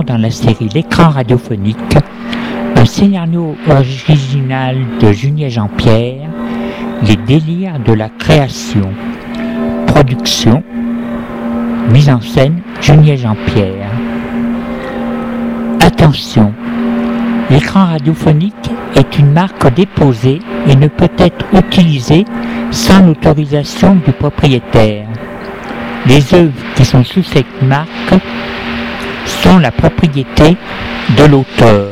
dans la série L'écran radiophonique, un scénario original de Junier Jean-Pierre, Les délires de la création. Production, mise en scène Junier Jean-Pierre. Attention, l'écran radiophonique est une marque déposée et ne peut être utilisé sans l'autorisation du propriétaire. Les œuvres qui sont sous cette marque sont la propriété de l'auteur.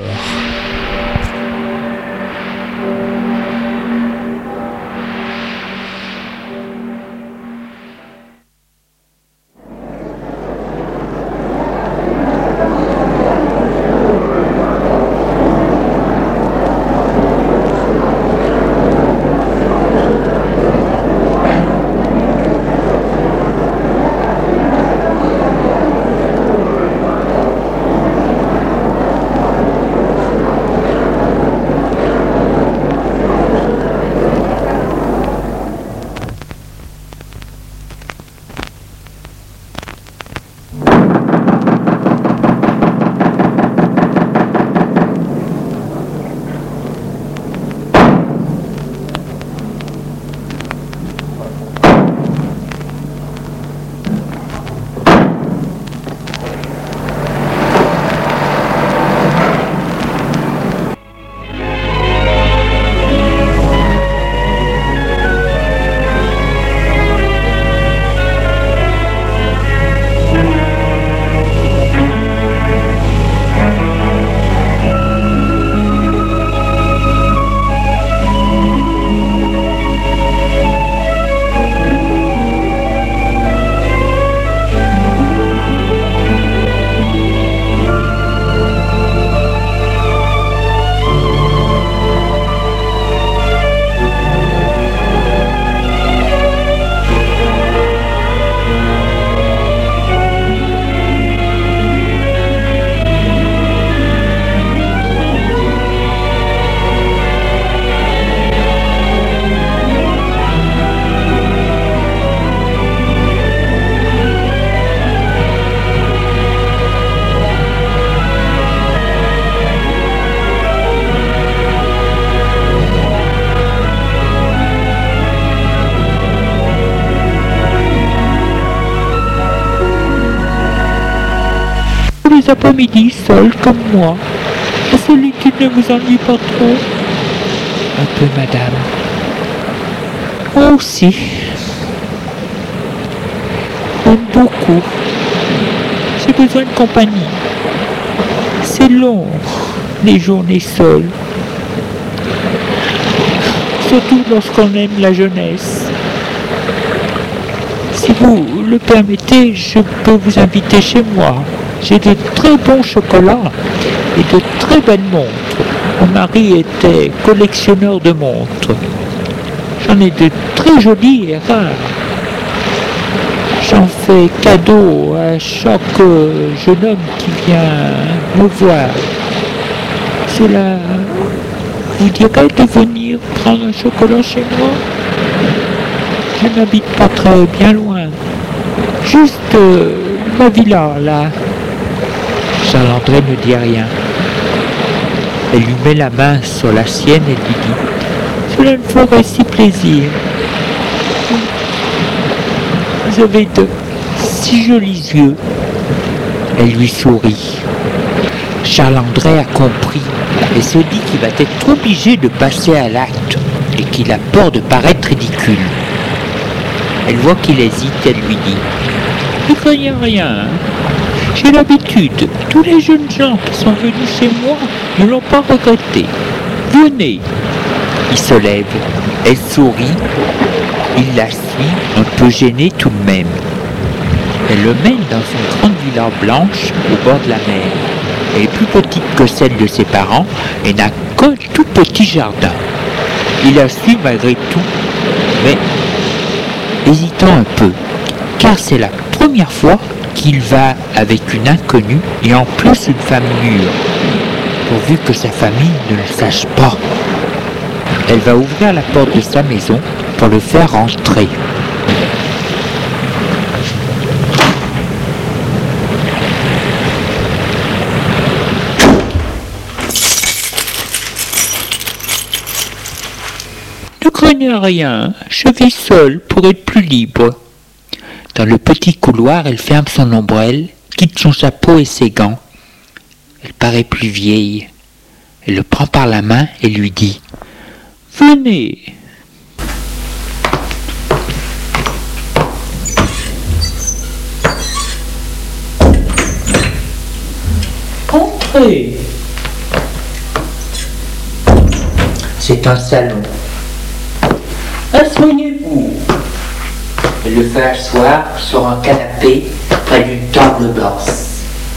Les après-midi seul comme moi. La solitude ne vous ennuie pas trop? Un peu, madame. Moi aussi. J'aime beaucoup. J'ai besoin de compagnie. C'est long, les journées seules. Surtout lorsqu'on aime la jeunesse. Si vous le permettez, je peux vous inviter chez moi. J'ai de très bons chocolats et de très belles montres. Mon mari était collectionneur de montres. J'en ai de très jolies et rares. J'en fais cadeau à chaque jeune homme qui vient me voir. Cela vous dirait de venir prendre un chocolat chez moi? Je n'habite pas très bien loin. Juste la villa, là. Charles-André ne dit rien. Elle lui met la main sur la sienne et lui dit: cela me ferait si plaisir. Vous avez de si jolis yeux. Elle lui sourit. Charles-André a compris et se dit qu'il va être obligé de passer à l'acte et qu'il a peur de paraître ridicule. Elle voit qu'il hésite, elle lui dit: ne craignez rien. J'ai l'habitude, tous les jeunes gens qui sont venus chez moi ne l'ont pas regretté. Venez. Il se lève, elle sourit, il la suit, un peu gêné tout de même. Elle le mène dans une grande villa blanche au bord de la mer. Elle est plus petite que celle de ses parents et n'a qu'un tout petit jardin. Il la suit malgré tout, mais hésitant un peu, car c'est la première fois qu'il va avec une inconnue et en plus une femme mûre, pourvu que sa famille ne le sache pas. Elle va ouvrir la porte de sa maison pour le faire entrer. prenez rien, je vais seule pour être plus libre. Dans le petit couloir, elle ferme son ombrelle, quitte son chapeau et ses gants. Elle paraît plus vieille. Elle le prend par la main et lui dit « Venez !» Entrez. C'est un salon. Asseyez-vous. Elle le fait asseoir sur un canapé près d'une table basse.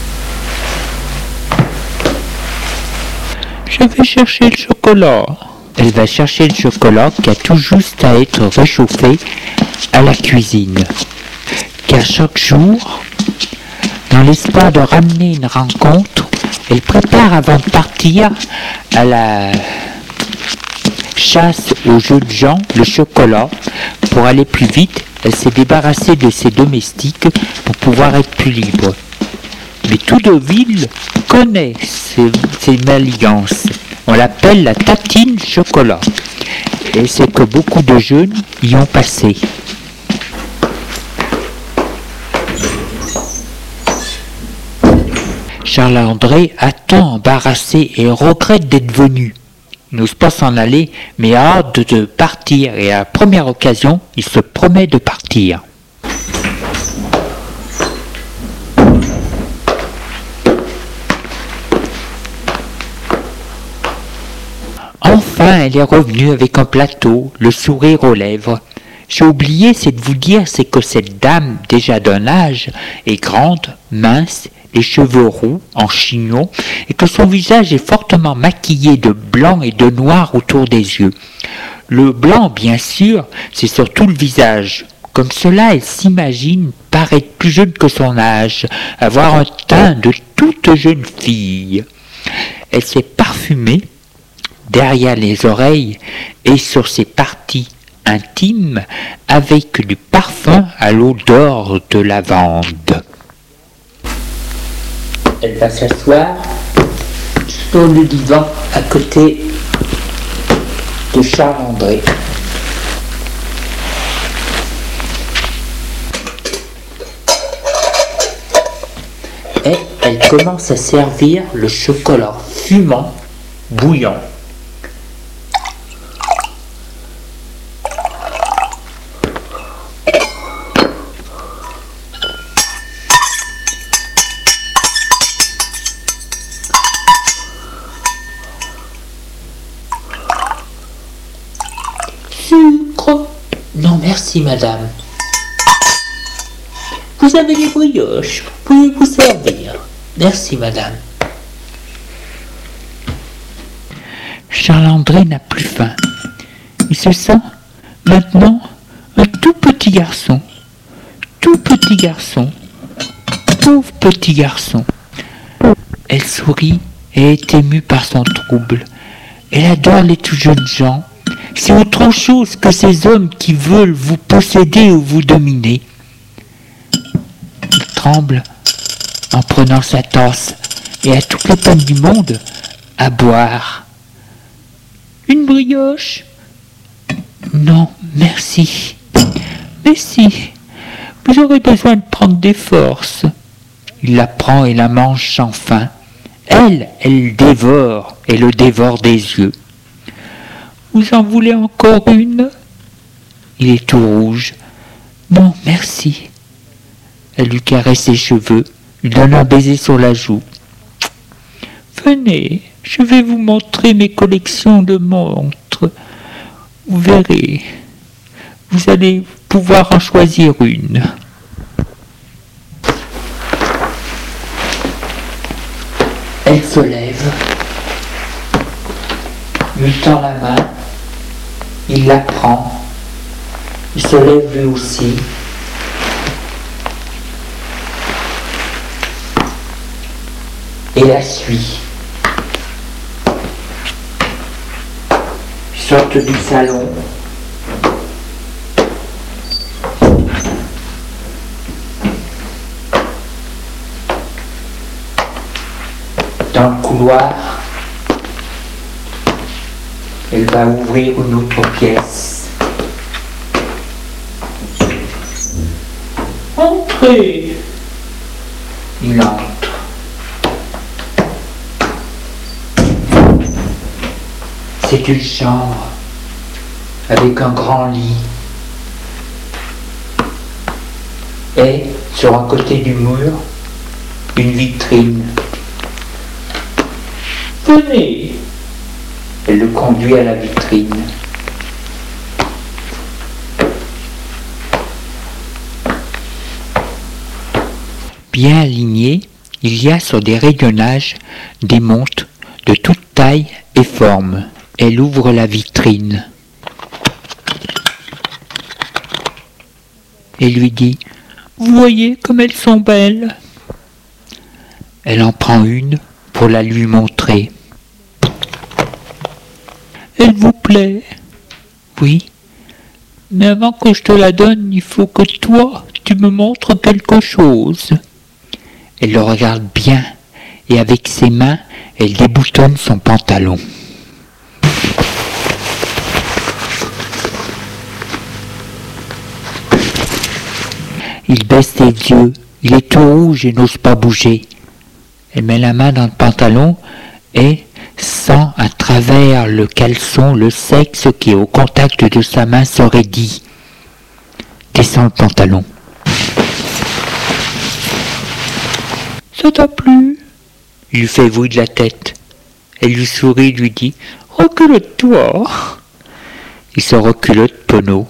Je vais chercher le chocolat. Elle va chercher le chocolat qui a tout juste à être réchauffé à la cuisine. Car chaque jour, dans l'espoir de ramener une rencontre, elle prépare avant de partir à la chasse aux jeunes gens le chocolat. Pour aller plus vite, elle s'est débarrassée de ses domestiques pour pouvoir être plus libre. Mais tout Deauville connaît ces manigances. On l'appelle la tatine chocolat. Et c'est que beaucoup de jeunes y ont passé. Charles-André attend embarrassé et regrette d'être venu. Il n'ose pas s'en aller, mais a hâte de partir, et à la première occasion, il se promet de partir. Enfin, elle est revenue avec un plateau, le sourire aux lèvres. J'ai oublié, c'est de vous dire, c'est que cette dame, déjà d'un âge, est grande, mince, les cheveux roux, en chignon, et que son visage est fortement maquillé de blanc et de noir autour des yeux. Le blanc, bien sûr, c'est surtout le visage. Comme cela, elle s'imagine paraître plus jeune que son âge, avoir un teint de toute jeune fille. Elle s'est parfumée derrière les oreilles et sur ses parties intimes avec du parfum à l'odeur de lavande. Elle va s'asseoir sur le divan à côté de Charles-André. Et elle commence à servir le chocolat fumant, bouillant. Sucre? Non, merci, madame. Vous avez des brioches, vous pouvez vous servir. Merci, madame. Charles-André n'a plus faim. Il se sent maintenant un tout petit garçon. Tout petit garçon. Pauvre petit garçon. Elle sourit et est émue par son trouble. Elle adore les tout jeunes gens. C'est autre chose que ces hommes qui veulent vous posséder ou vous dominer. Il tremble en prenant sa tasse et a toutes les peines du monde à boire. Une brioche? Non, merci. Mais si, vous aurez besoin de prendre des forces. Il la prend et la mange sans faim. Elle dévore et le dévore des yeux. Vous en voulez encore une? Il est tout rouge. Non, merci. Elle lui caresse ses cheveux, lui donne un baiser sur la joue. Venez, je vais vous montrer mes collections de montres. Vous verrez, vous allez pouvoir en choisir une. Elle se lève, lui tend la main, il la prend, il se lève lui aussi. Et la suit. Ils sortent du salon. Dans le couloir, elle va ouvrir une autre pièce. Entrez. Il entre. C'est une chambre avec un grand lit. Et sur un côté du mur, une vitrine. Venez. Elle le conduit à la vitrine. Bien alignés, il y a sur des rayonnages des montres de toute taille et forme. Elle ouvre la vitrine et lui dit « Vous voyez comme elles sont belles ?» Elle en prend une pour la lui montrer. « Elle vous plaît ?»« Oui, mais avant que je te la donne, il faut que toi, tu me montres quelque chose. » Elle le regarde bien et avec ses mains, elle déboutonne son pantalon. Il baisse les yeux, il est tout rouge et n'ose pas bouger. Elle met la main dans le pantalon et sent à travers le caleçon le sexe qui, au contact de sa main, se raidit. Descend le pantalon. Ça t'a plu? Il lui fait oui de la tête. Elle lui sourit, lui dit « Recule-toi !» Il se reculotte penaud.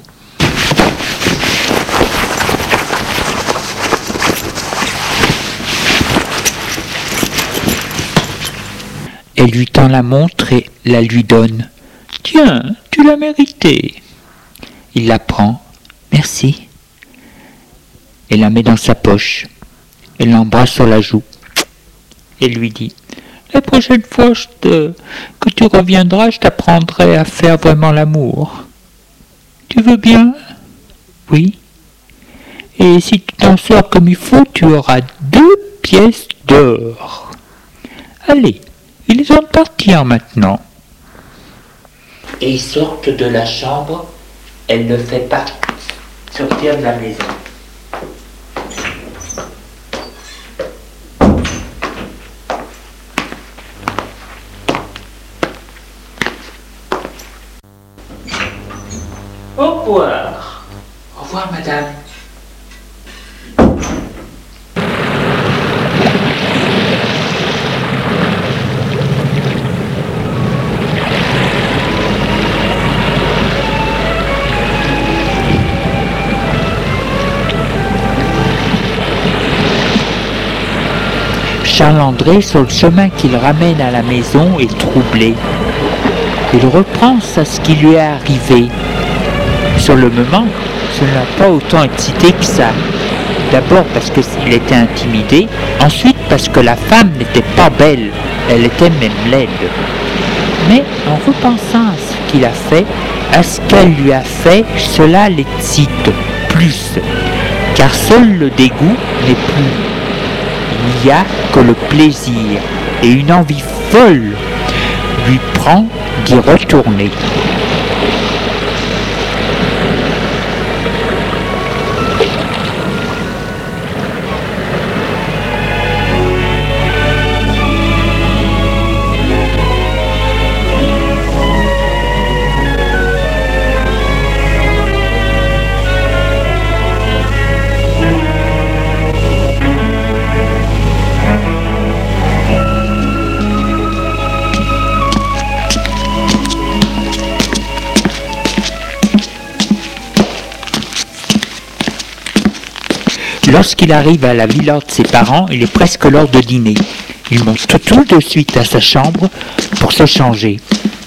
Elle lui tend la montre et la lui donne. « Tiens, tu l'as mérité. » Il la prend. « Merci. » Et la met dans sa poche. Elle l'embrasse sur la joue. Et lui dit « La prochaine fois que tu reviendras, je t'apprendrai à faire vraiment l'amour. Tu veux bien? » « Oui. Et si tu t'en sors comme il faut, tu auras 2 pièces d'or. Allez, il est temps de partir maintenant. » Et ils sortent de la chambre. Elle ne fait pas sortir de la maison. Au revoir. Au revoir, madame. Charles-André, sur le chemin qui le ramène à la maison, est troublé. Il repense à ce qui lui est arrivé. Sur le moment, ça ne l'a pas autant excité que ça. D'abord parce qu'il était intimidé, ensuite parce que la femme n'était pas belle, elle était même laide. Mais en repensant à ce qu'il a fait, à ce qu'elle lui a fait, cela l'excite plus, car seul le dégoût n'est plus. Il n'y a que le plaisir et une envie folle lui prend d'y retourner. Lorsqu'il arrive à la villa de ses parents, il est presque l'heure de dîner. Il monte tout de suite à sa chambre pour se changer.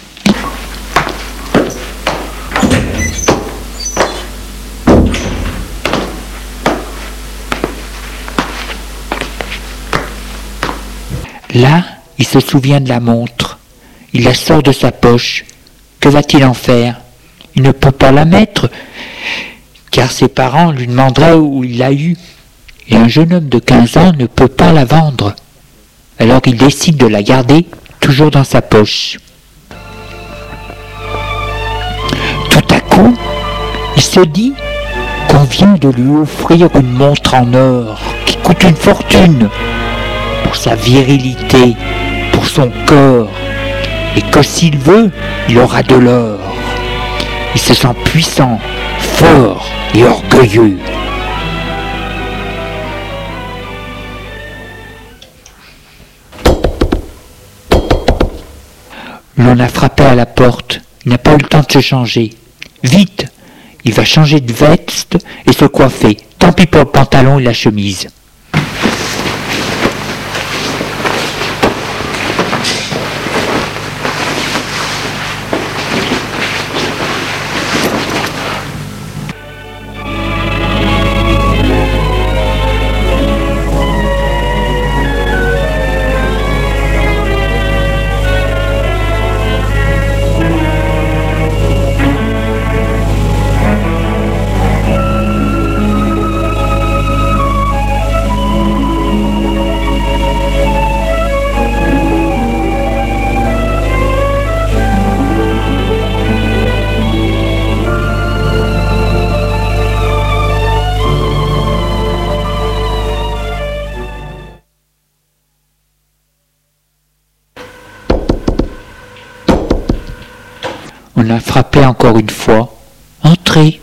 Là, il se souvient de la montre. Il la sort de sa poche. Que va-t-il en faire? Il ne peut pas la mettre, car ses parents lui demanderaient où il l'a eue. Et un jeune homme de 15 ans ne peut pas la vendre. Alors il décide de la garder toujours dans sa poche. Tout à coup, il se dit qu'on vient de lui offrir une montre en or qui coûte une fortune pour sa virilité, pour son corps, et que s'il veut, il aura de l'or. Il se sent puissant, fort et orgueilleux. L'on a frappé à la porte. Il n'a pas eu le temps de se changer. Vite! Il va changer de veste et se coiffer. Tant pis pour le pantalon et la chemise. On a frappé encore une fois. Entrez.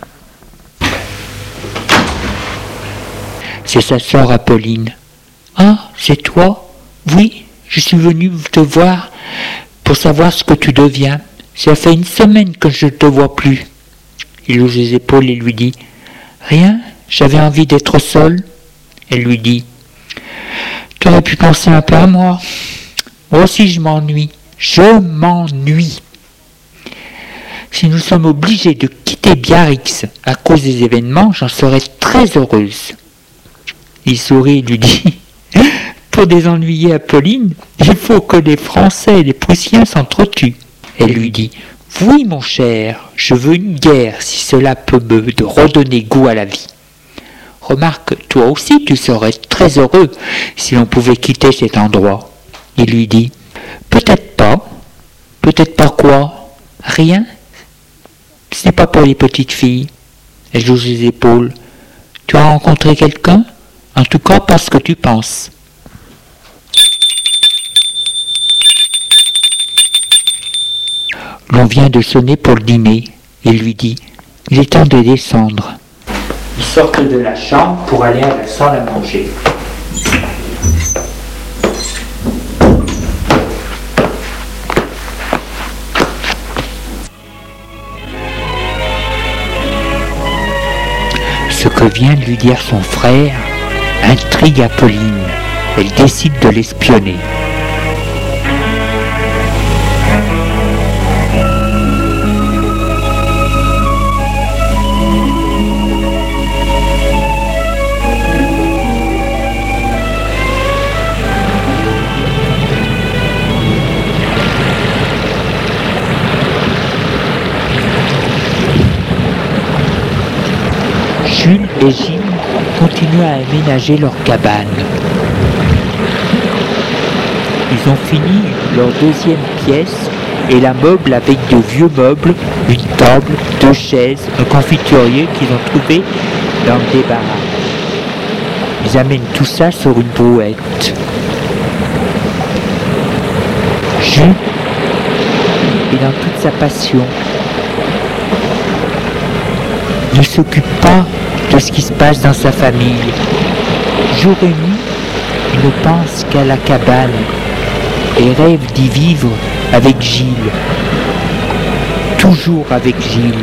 C'est sa sœur Apolline. Ah, c'est toi? Oui, je suis venu te voir pour savoir ce que tu deviens. Ça fait une semaine que je ne te vois plus. Il ouvre les épaules et lui dit Rien, j'avais envie d'être seule. Elle lui dit Tu aurais pu penser un peu à moi. Moi aussi je m'ennuie. Je m'ennuie. Si nous sommes obligés de quitter Biarritz à cause des événements, j'en serais très heureuse. Il sourit et lui dit Pour désennuyer Apolline, il faut que les Français et les Prussiens s'entretuent. Elle lui dit Oui, mon cher, je veux une guerre si cela peut me redonner goût à la vie. Remarque, toi aussi tu serais très heureux si l'on pouvait quitter cet endroit. Il lui dit Peut-être pas. Peut-être pas quoi? Rien. Ce n'est pas pour les petites filles. Elle joue les épaules. Tu as rencontré quelqu'un? En tout cas, pas ce que tu penses. L'on vient de sonner pour le dîner. Il lui dit Il est temps de descendre. Ils sortent de la chambre pour aller à la salle à manger. Ce que vient de lui dire son frère intrigue Apolline. Elle décide de l'espionner. Jules et Gilles continuent à aménager leur cabane. Ils ont fini leur deuxième pièce et la meuble avec de vieux meubles, une table, 2 chaises, un confiturier qu'ils ont trouvé dans le débarras. Ils amènent tout ça sur une brouette. Jules est dans toute sa passion. Il ne s'occupe pas de ce qui se passe dans sa famille. Jour et nuit, il ne pense qu'à la cabane et rêve d'y vivre avec Gilles. Toujours avec Gilles.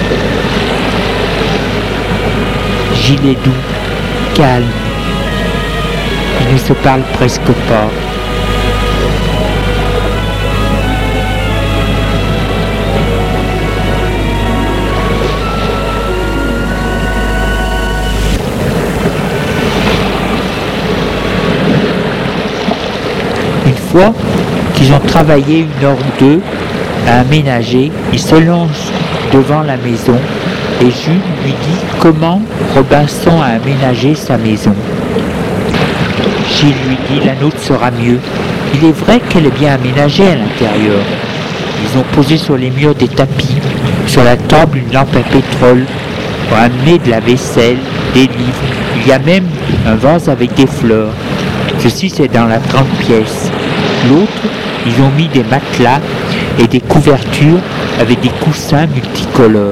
Gilles est doux, calme. Ils ne se parlent presque pas. Une fois qu'ils ont travaillé 1 heure ou 2 à aménager, ils se lancent devant la maison et Jules lui dit comment Robinson a aménagé sa maison. Gilles lui dit la nôtre sera mieux. Il est vrai qu'elle est bien aménagée à l'intérieur. Ils ont posé sur les murs des tapis, sur la table une lampe à pétrole, ont amené de la vaisselle, des livres. Il y a même un vase avec des fleurs. Ceci, c'est dans la 30 pièces. L'autre, ils ont mis des matelas et des couvertures avec des coussins multicolores.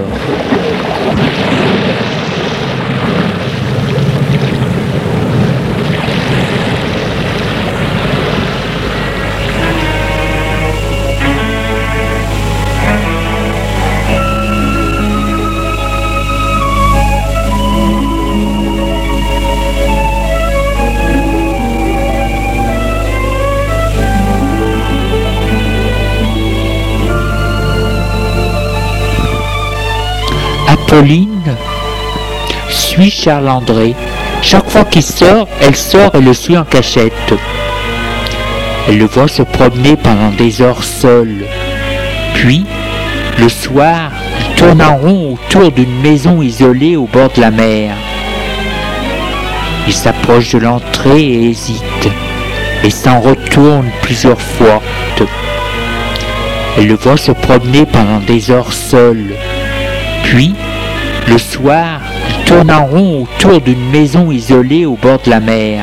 Pauline suit Charles-André. Chaque fois qu'il sort, elle sort et le suit en cachette. Elle le voit se promener pendant des heures seul. Puis, le soir, il tourne en rond autour d'une maison isolée au bord de la mer. Il s'approche de l'entrée et hésite, et s'en retourne plusieurs fois. Elle le voit se promener pendant des heures seul. Puis, le soir, il tourne en rond autour d'une maison isolée au bord de la mer.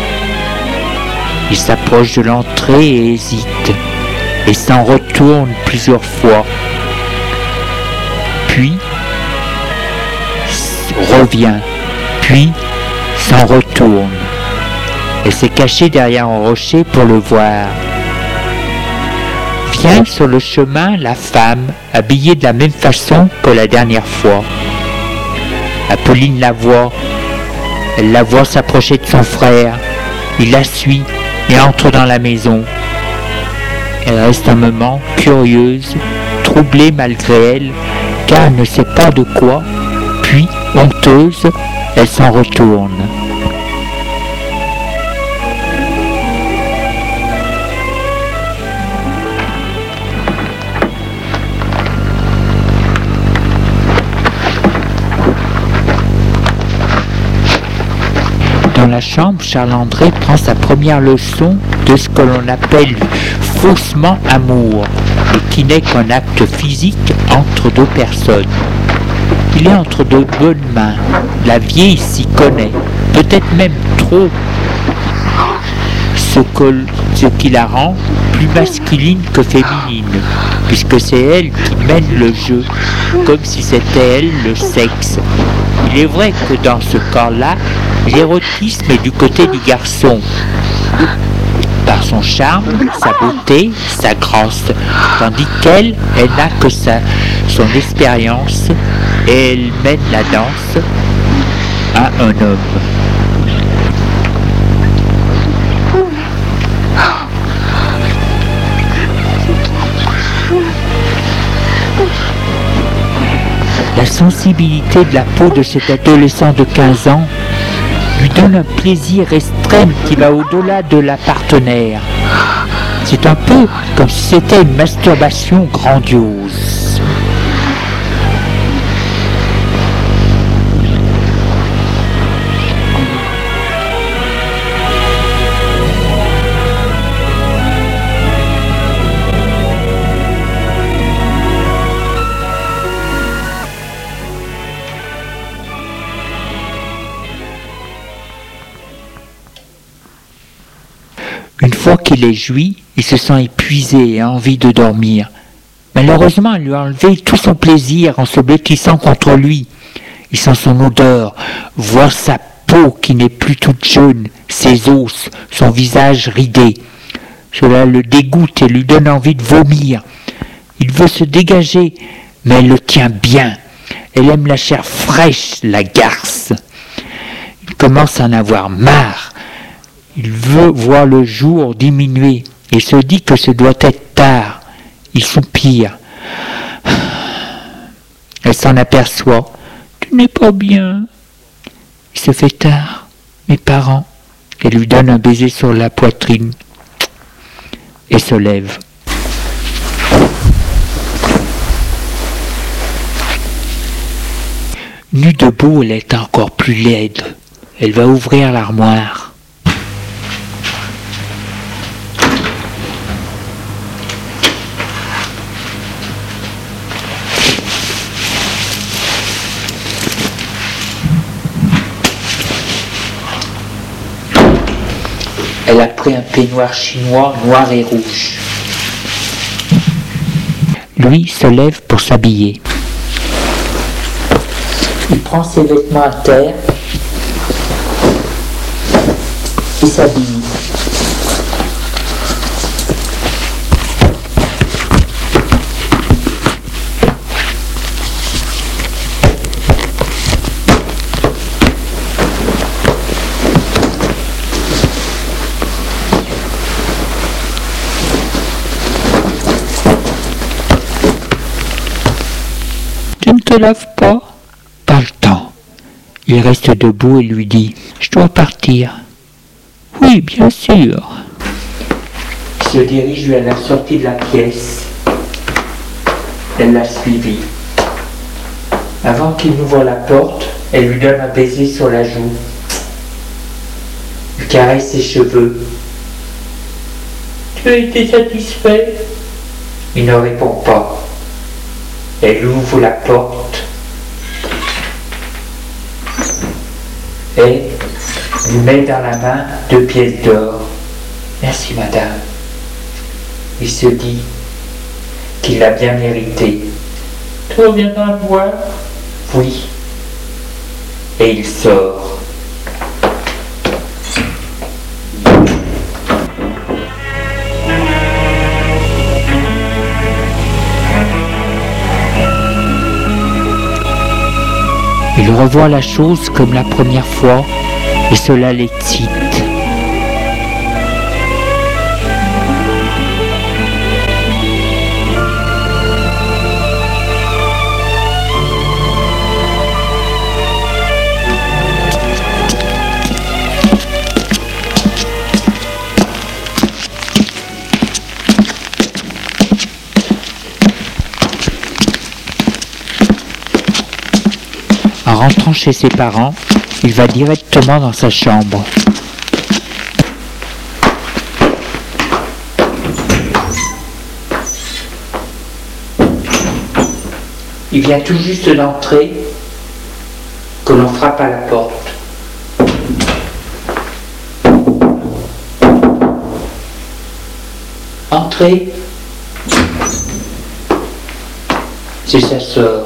Il s'approche de l'entrée et hésite, et s'en retourne plusieurs fois. Puis, revient, puis s'en retourne. Elle s'est cachée derrière un rocher pour le voir. Vient sur le chemin la femme, habillée de la même façon que la dernière fois. Apolline la voit. Elle la voit s'approcher de son frère. Il la suit et entre dans la maison. Elle reste un moment curieuse, troublée malgré elle, car elle ne sait pas de quoi. Puis, honteuse, elle s'en retourne. Dans la chambre, Charles-André prend sa première leçon de ce que l'on appelle faussement amour, et qui n'est qu'un acte physique entre deux personnes. Il est entre de bonnes mains. La vieille s'y connaît, peut-être même trop, ce qui la rend plus masculine que féminine, puisque c'est elle qui mène le jeu, comme si c'était elle le sexe. Il est vrai que dans ce cas-là, l'érotisme est du côté du garçon, par son charme, sa beauté, sa grâce, tandis qu'elle, elle n'a que son expérience et elle mène la danse à un homme. La sensibilité de la peau de cet adolescent de 15 ans lui donne un plaisir extrême qui va au-delà de la partenaire. C'est un peu comme si c'était une masturbation grandiose. Une fois qu'il est joui, il se sent épuisé et a envie de dormir. Malheureusement, elle lui a enlevé tout son plaisir en se blottissant contre lui. Il sent son odeur, voit sa peau qui n'est plus toute jaune, ses os, son visage ridé. Cela le dégoûte et lui donne envie de vomir. Il veut se dégager, mais elle le tient bien. Elle aime la chair fraîche, la garce. Il commence à en avoir marre. Il veut voir le jour diminuer et se dit que ce doit être tard. Il soupire. Elle s'en aperçoit. « Tu n'es pas bien. » Il se fait tard. Mes parents. Elle lui donne un baiser sur la poitrine et se lève. Nue debout, elle est encore plus laide. Elle va ouvrir l'armoire. Elle a pris un peignoir chinois noir et rouge. Lui se lève pour s'habiller. Il prend ses vêtements à terre et s'habille. Tu ne te laves pas? Pas le temps. Il reste debout et lui dit: Je dois partir. Oui, bien sûr. Il se dirige vers la sortie de la pièce. Elle l'a suivi. Avant qu'il n'ouvre la porte, elle lui donne un baiser sur la joue. Il caresse ses cheveux. Tu as été satisfait? Il ne répond pas. Elle ouvre la porte et lui met dans la main 2 pièces d'or. Merci madame. Il se dit qu'il l'a bien mérité. Tu reviendras me voir? Oui. Et il sort. Il revoit la chose comme la première fois et cela l'excite. En rentrant chez ses parents, il va directement dans sa chambre. Il vient tout juste d'entrer que l'on frappe à la porte. Entrez. C'est sa sœur.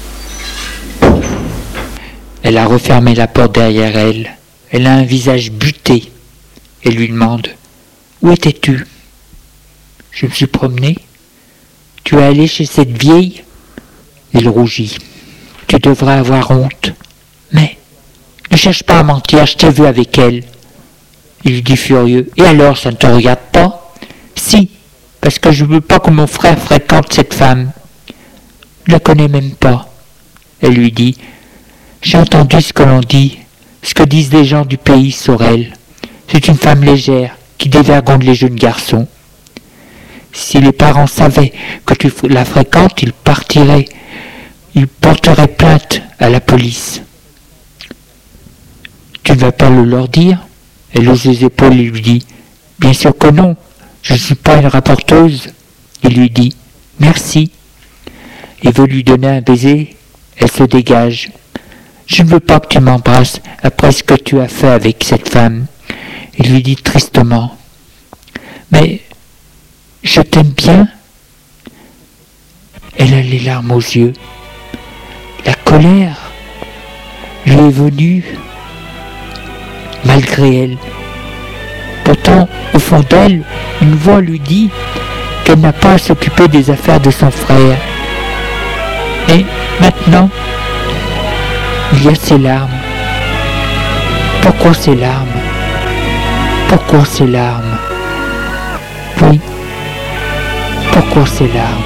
Elle a refermé la porte derrière elle. Elle a un visage buté. Elle lui demande: Où étais-tu? Je me suis promené. Tu es allé chez cette vieille? Il rougit. Tu devrais avoir honte. Mais ne cherche pas à mentir, je t'ai vu avec elle. Il lui dit furieux: Et alors, ça ne te regarde pas? Si, parce que je ne veux pas que mon frère fréquente cette femme. Je ne la connais même pas. Elle lui dit: J'ai entendu ce que l'on dit, ce que disent les gens du pays sur elle. C'est une femme légère qui dévergonde les jeunes garçons. Si les parents savaient que tu la fréquentes, ils partiraient. Ils porteraient plainte à la police. Tu ne vas pas le leur dire? Elle hausse les épaules et lui dit: Bien sûr que non, je ne suis pas une rapporteuse. Il lui dit: Merci. Il veut lui donner un baiser. Elle se dégage. Je ne veux pas que tu m'embrasses après ce que tu as fait avec cette femme. Il lui dit tristement: Mais je t'aime bien. Elle a les larmes aux yeux. La colère lui est venue malgré elle. Pourtant, au fond d'elle, une voix lui dit qu'elle n'a pas à s'occuper des affaires de son frère. Et maintenant, il y a ces larmes. Pourquoi ces larmes? Pourquoi ces larmes? Oui, pourquoi ces larmes?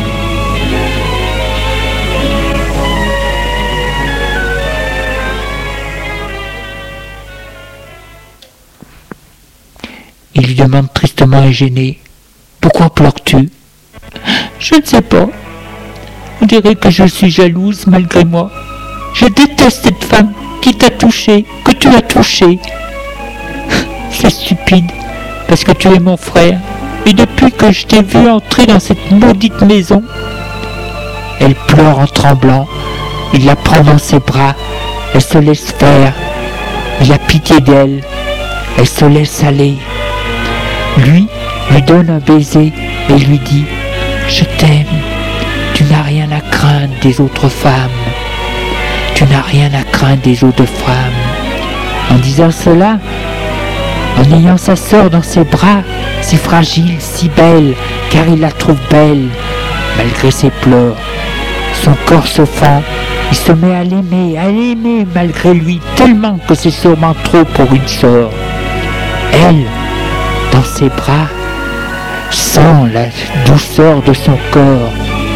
Il lui demande tristement et gêné: Pourquoi pleures-tu? Je ne sais pas. On dirait que je suis jalouse malgré moi. Je déteste cette femme qui t'a touché, que tu as touché. C'est stupide, parce que tu es mon frère. Et depuis que je t'ai vu entrer dans cette maudite maison... Elle pleure en tremblant. Il la prend dans ses bras. Elle se laisse faire. Il a pitié d'elle. Elle se laisse aller. lui donne un baiser et lui dit « Je t'aime, tu n'as rien à craindre des autres femmes, tu n'as rien à craindre des autres femmes. » En disant cela, en ayant sa sœur dans ses bras, si fragile, si belle, car il la trouve belle, malgré ses pleurs, son corps se fend, il se met à l'aimer malgré lui, tellement que c'est sûrement trop pour une sœur. Elle, dans ses bras, sent la douceur de son corps.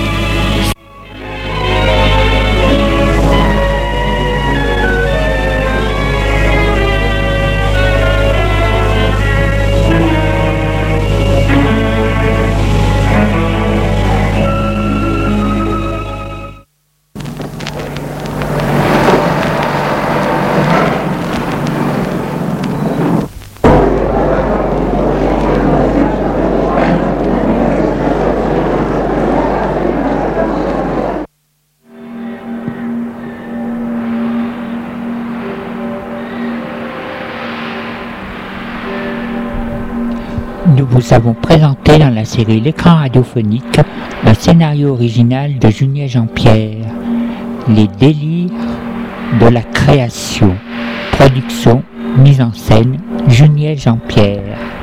Nous vous avons présenté dans la série L'écran radiophonique un scénario original de Juniet Jean-Pierre, Les délires de la création. Production, mise en scène, Juniet Jean-Pierre.